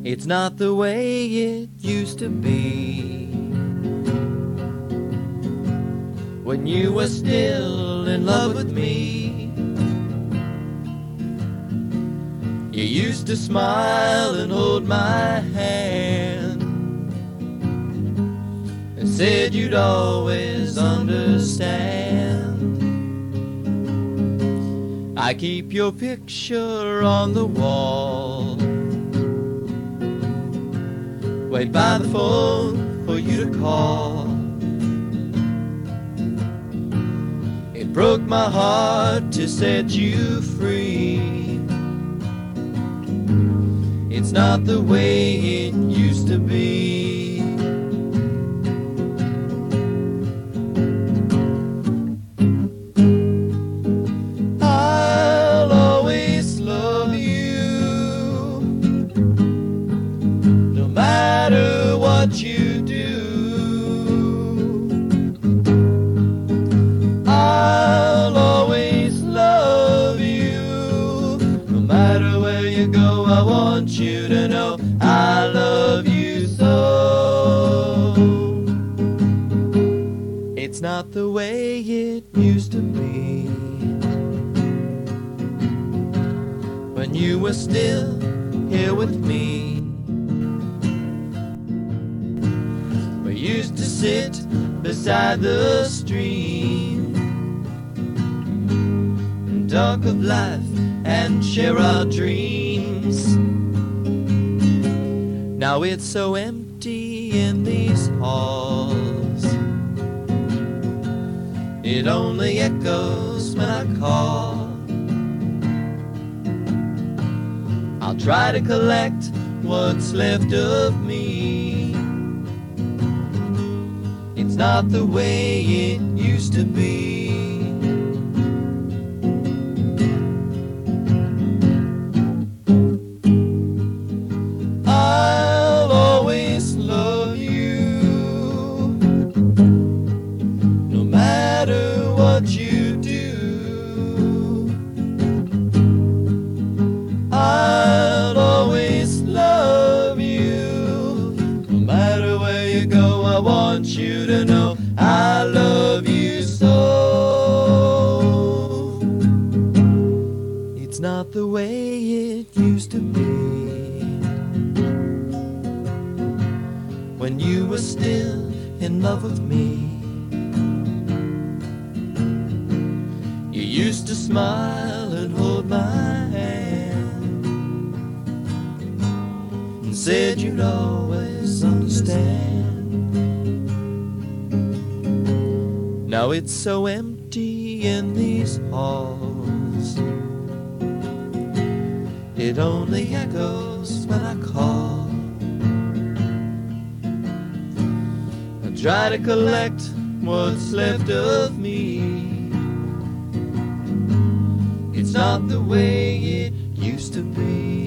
It's not the way it used to be. When you were still in love with me, you used to smile and hold my hand and said you'd always understand. I keep your picture on the wall, wait by the phone for you to call. It broke my heart to set you free. It's not the way it used to be. I'll always love you, no matter what you do. I'll always love you, no matter where you go. I want you to know I love you so. It's not the way it used to be. When you were still here with me, we used to sit beside the stream and talk of life and share our dreams. Now it's so empty in these halls, it only echoes when I call. I'll try to collect what's left of me. It's not the way it used to be. I'll always love you, no matter what you do. I'll always love you, no matter where you go. I want you to know I love you so. It's not the way it used to be. When you were still in love with me, you used to smile and hold my hand and said you'd always understand. Now it's so empty in these halls, it only echoes when I call. I try to collect what's left of me. It's not the way it used to be.